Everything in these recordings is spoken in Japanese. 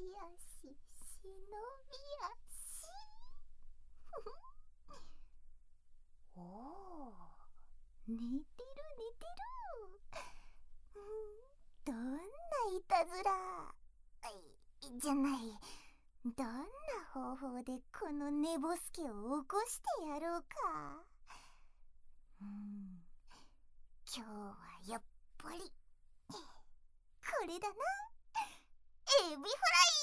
足、忍び足。おお、寝てる寝てる。どんないたずらじゃない、どんな方法でこの寝ぼすけを起こしてやろうか。今日はやっぱりこれだな。エビフラ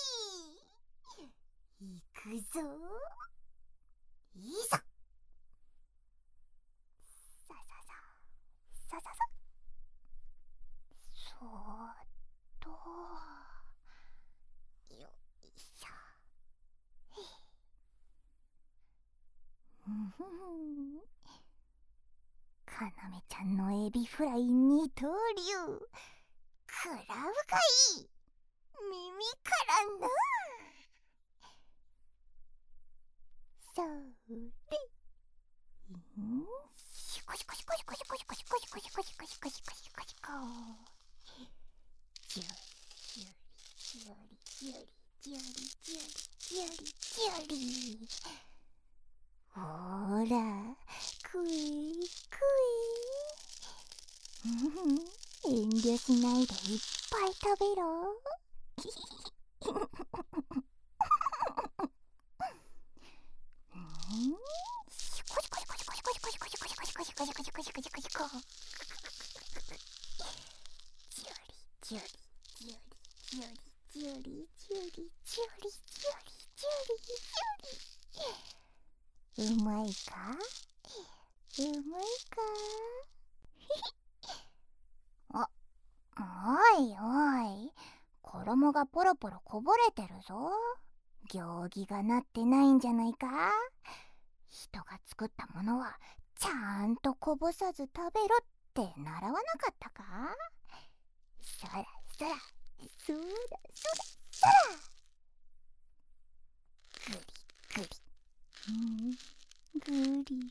イ。行くぞ。いざ。ささささささ。そーっと、よいしょ。かなめちゃんのエビフライ二刀流、くらうがいい。耳からな。それ。シコシコシコシコシコシコシコシコシコシコシコシコシコシコ。ジュリジュリジュリジュリジュリジュリジュリ。ほら、くいくい。遠慮しないでいっぱい食べろ。シコシコシコシコシコシコシコシコシコシコシコシコシコシコシコシコシコ。ジュリジュリジュリジュリジュリジュリジュリジュリジュリジュリ。うまいか？うまいか？あ、おいおい、衣がポロポロこぼれてるぞ。行儀がなってないんじゃないか？人が作ったものはちゃんとこぼさず食べろって習わなかったか？そらそらそらそらそら。グリグリ、グリグリ、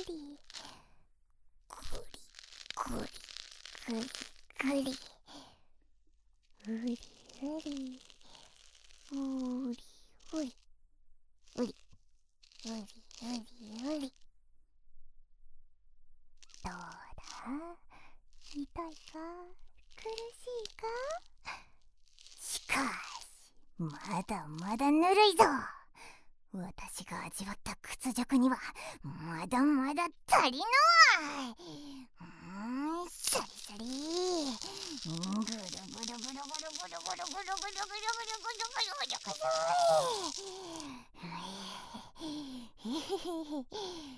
グリグリグリグリ、うりうり、うりうり、うりうりうりうり。どうだ、痛いか、苦しいか？しかしまだまだぬるいぞ。私が味わった屈辱にはまだまだ足りない。サリサリ、ぐるぐるぐるぐるぐるぐるぐるぐるぐるぐるぐるぐるぐるぐる。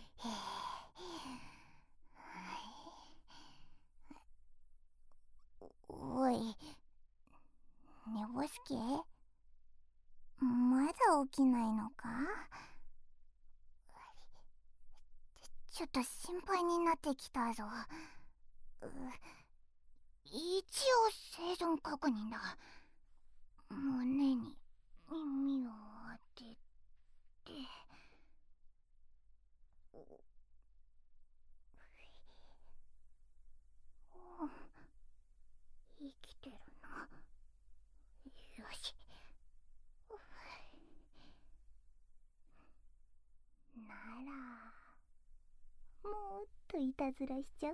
おい、寝ぼすけ、まだ起きないのか？ちょっと心配になってきたぞ。一応生存確認だ。胸に耳を当てて。生きてるな。よし。ならもっといたずらしちゃおう。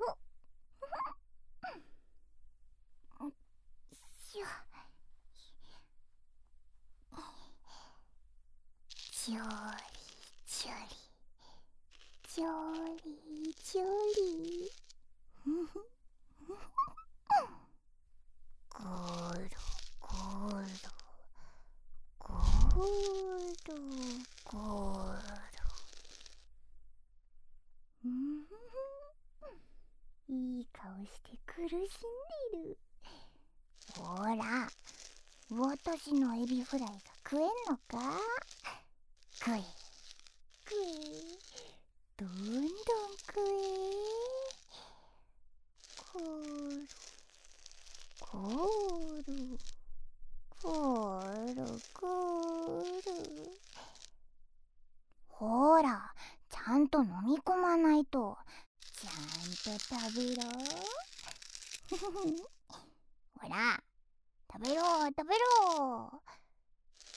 しょ。ちょりちょりちょりちょり。ゴロゴロゴロゴロ。いい顔して苦しんでる。ほら、私のエビフライが食えんのか？食え食え、どんどん食え。コロコロコロコロ。ほら、ちゃんと飲み込まないと。ちゃんと食べろ。ほら、食べろ食べろ。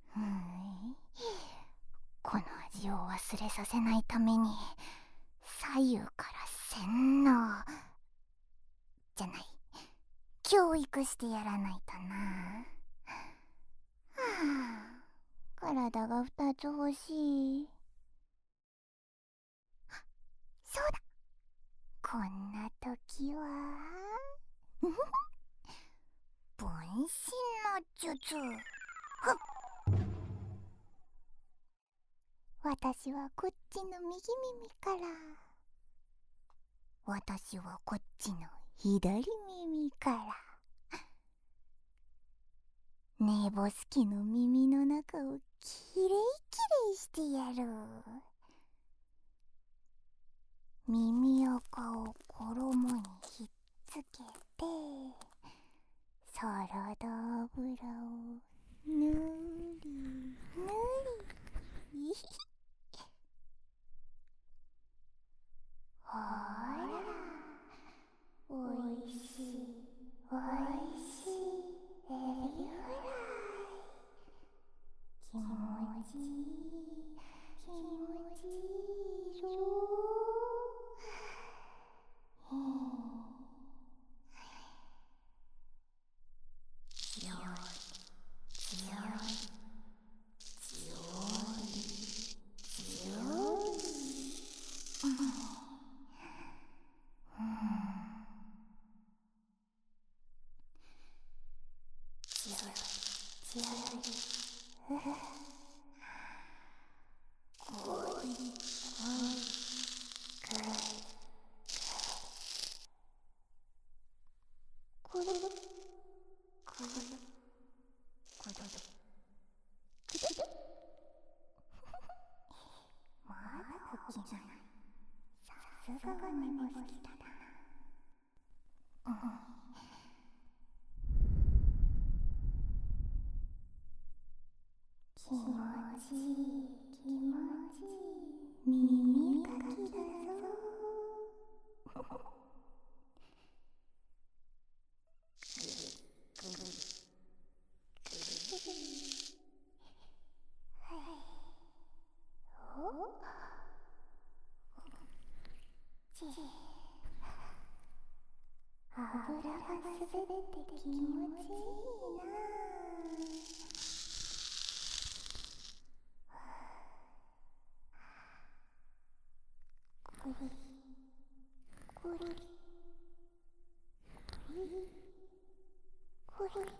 この味を忘れさせないために左右から洗脳じゃない、教育してやらないとな。体が2つ欲しい。そうだ、こんな時は分身の術。私はこっちの右耳から、私はこっちの左耳から、寝ぼすけの耳の中をきれいきれいしてやる。耳垢を衣にひっつけて、サラダ油をぬりぬりほら、おいしいおいしいエビフライ。気持ちいい気持ちいいぞ。強い強い強い強い。強いおいおいくらいくるるくるるくるるくるる。まだ起きない。さすがは寝ぼすきだな。気持ちいい気持ちいい耳かきだぞ。油が滑って気持ちいいな。くりくりくりくり。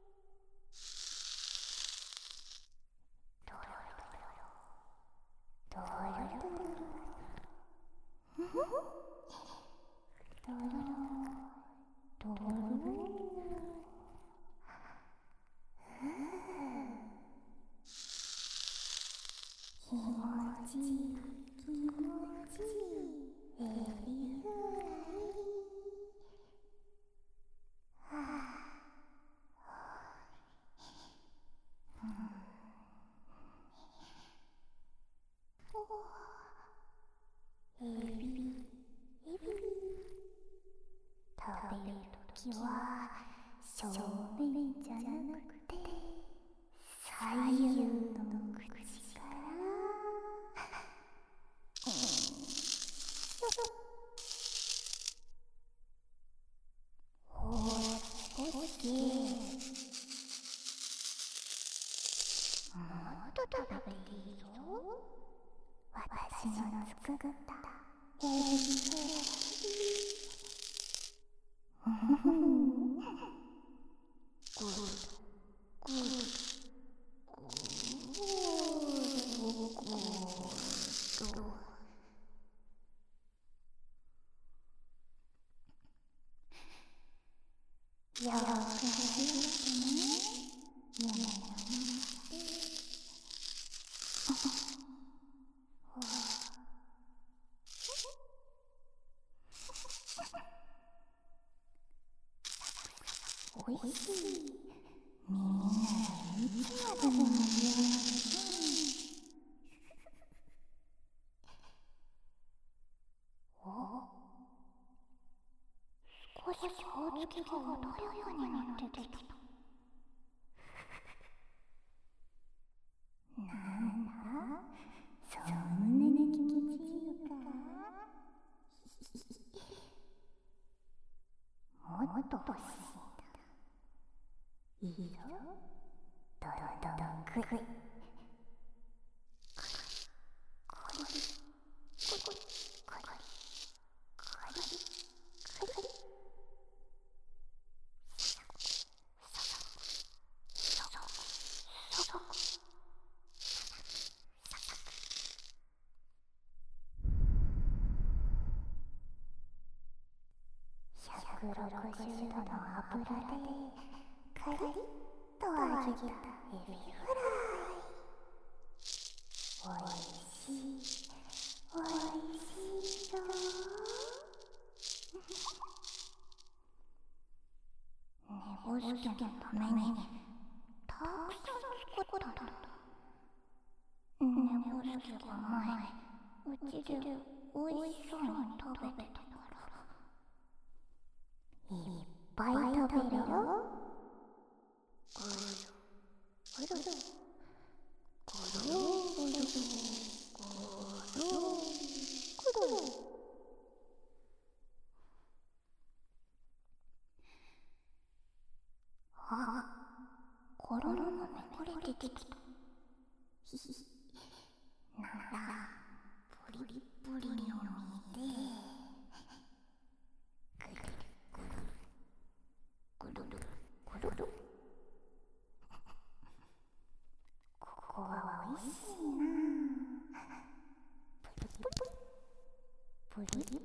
ドロロドロロドロロドロロドロロ。気持ちいい気持ちいいエビフライ。エビエビ。食べるときは正面じゃなくて左右の口から。ほらほけ。もっと食べていいぞ。私の作ったエビフライ。ぐるぐるぐるぐる。 顔つきが穏やかになってきた。なんだ、そんなに気持ちいいのか。もっと欲しいんだ。いいよ、どんどんくい。160度の油でカリッと揚げたエビフライ。おいしい、おいしいぞ。ねぼすけのためにたくさん作ったんだ。ねぼすけが前うちでおいしそうに食べてたから、いっぱい食べるよ。ぐるぐるぐるぐるぐるぐる。あ、衣がめくれてきた。ひひ、ならプリプリを見て、ぐるぐるぐるぐる。ここはおいしいな。プリプリプリプリ。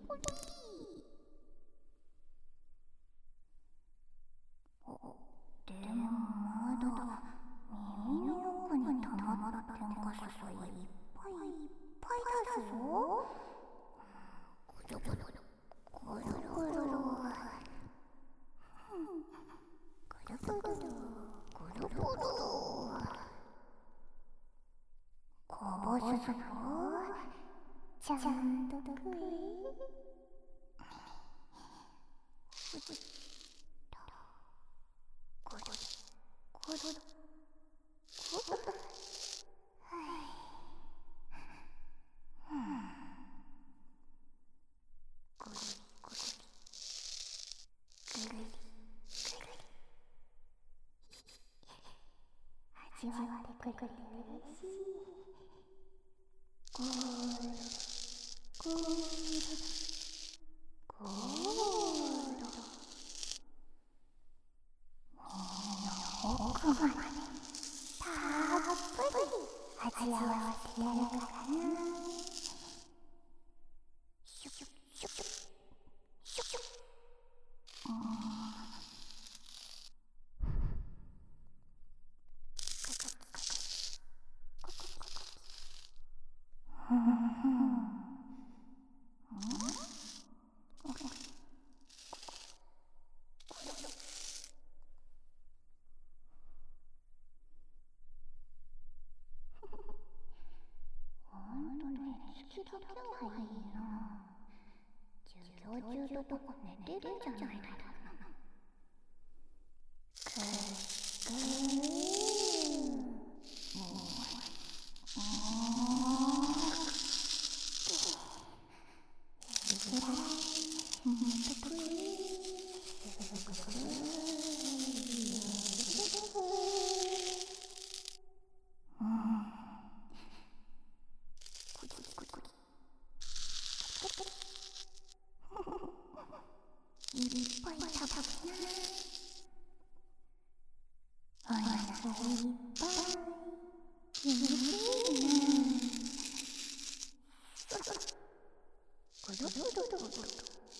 でもまだ耳の奥に溜まった天かすがいっぱいいっぱいだぞ。ぐるぐるぐるぐるぐるぐるぐるぐるぐるぐる。こぼすのよ、ちゃんと食え。ぐるぐるぐるぐる。味わってくれて嬉しい。ぐーるぐーるぐーる。耳の奥までたっぷり味わわせてやるからな。シュシュシュシュシュシュ。だけはいいな。授業中とか寝てるんじゃないだろうな。くーくー。いっぱい食べな。おなかいっぱい。気持ちいいな。ぐるぐるぐるぐるぐるぐるぐる。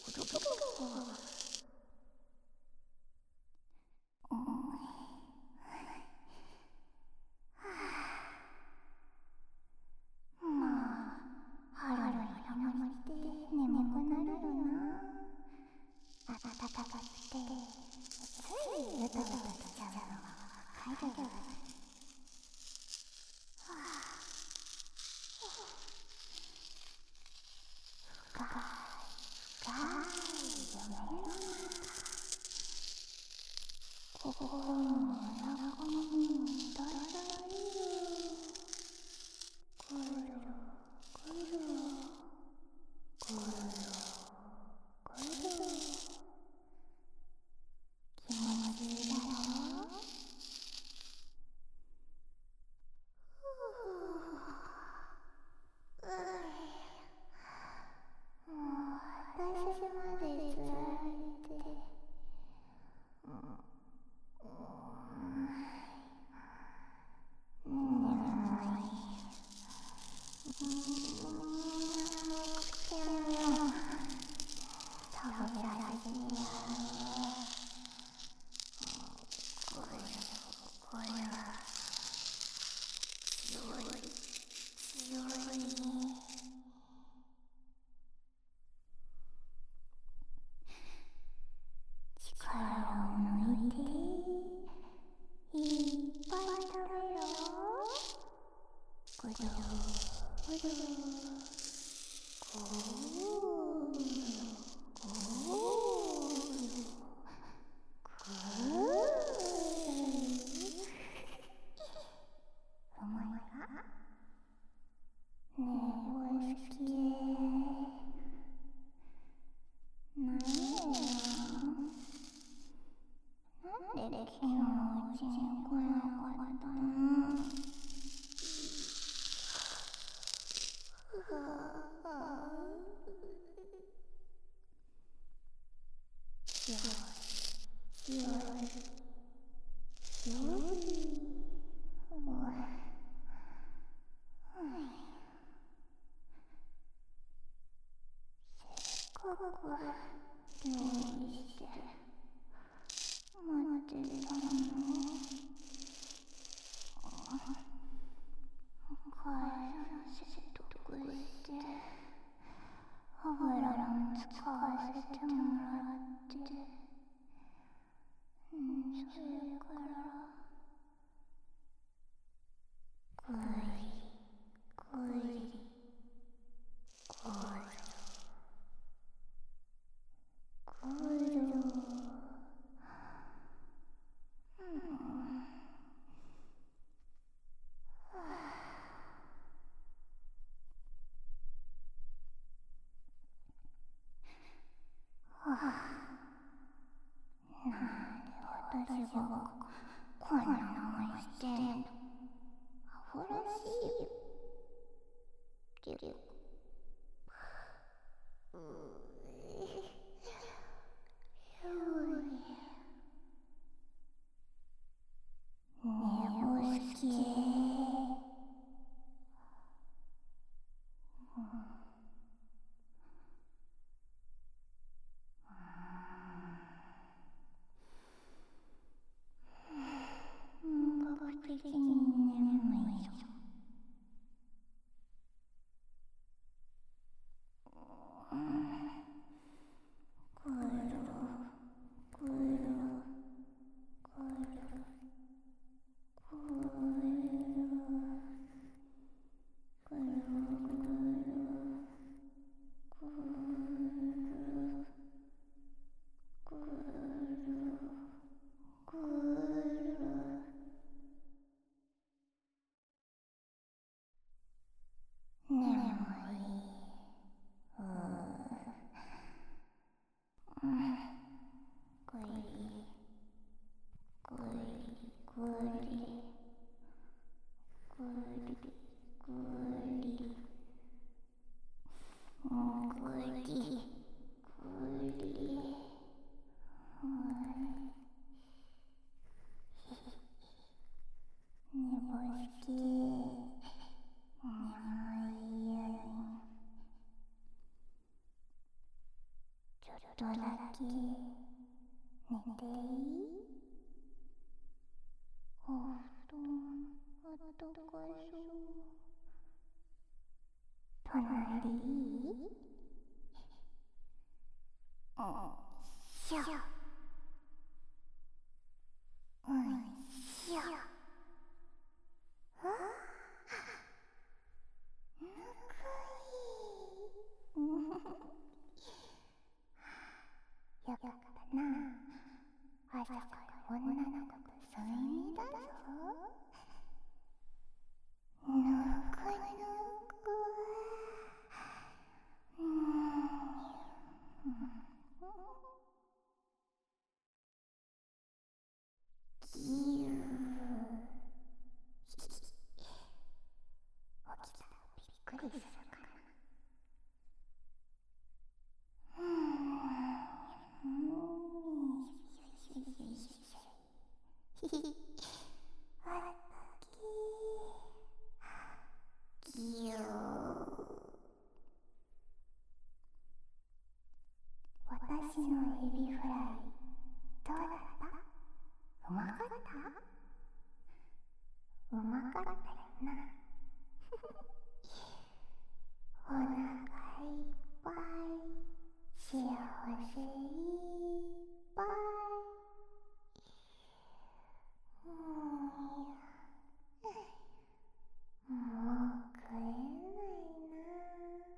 まあ、春の日の森って眠くなるよな。暖かくてついうとうとしちゃうのはわかる。深い深い夢の力を抜いていっぱい食べろ。ぐるぐるぐるお前がねえお好きなんで昨日うちに来なかったの？よしよしよし。せっかく料理して待ってたのに帰らせとくして油も使わせてもらってそれからぐりぐりぐるぐるなんで私がこんな思いしてんの？アホらしいよ。寝ぼすけ本格的に眠いよ。ぐるぐるぐるちょっとだけ寝ていい？お布団あったかそう。隣でいい？しょしょ。ぬくい。よかったな。朝から女の子と添い寝だぞ。ぬくぬく。ぎゅー。起きたらびっくりするから。あったきぎゅー。私のエビフライどうだった？うまかった？うまかったよな。 お腹いっぱい、幸せいっぱい。もう食えないな。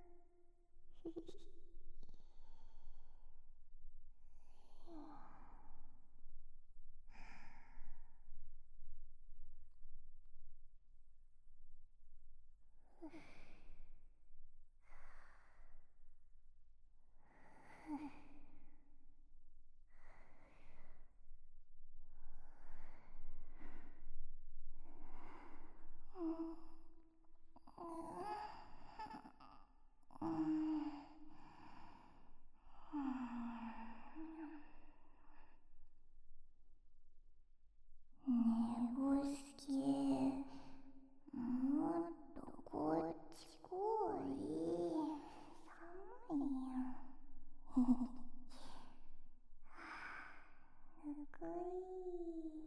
ねぶすけ、もっとこっち来い。寒いよ。ぬくい。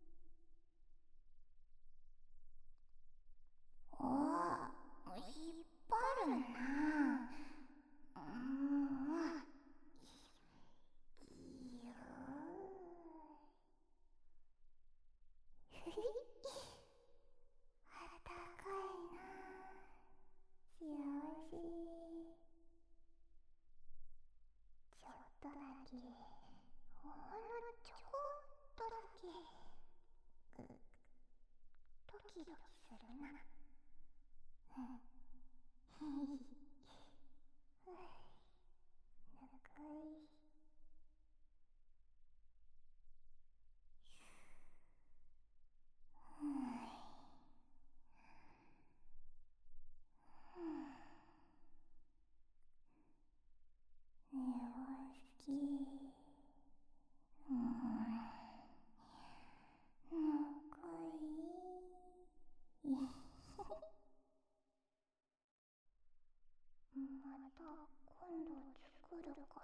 引っ張るな。ぎゅあったかいな。幸せ。ちょっとだけ、ほんのちょこっとだけ、ドキドキするな。ぬくい。ねぶすけ、ぬくい。また今度作るか。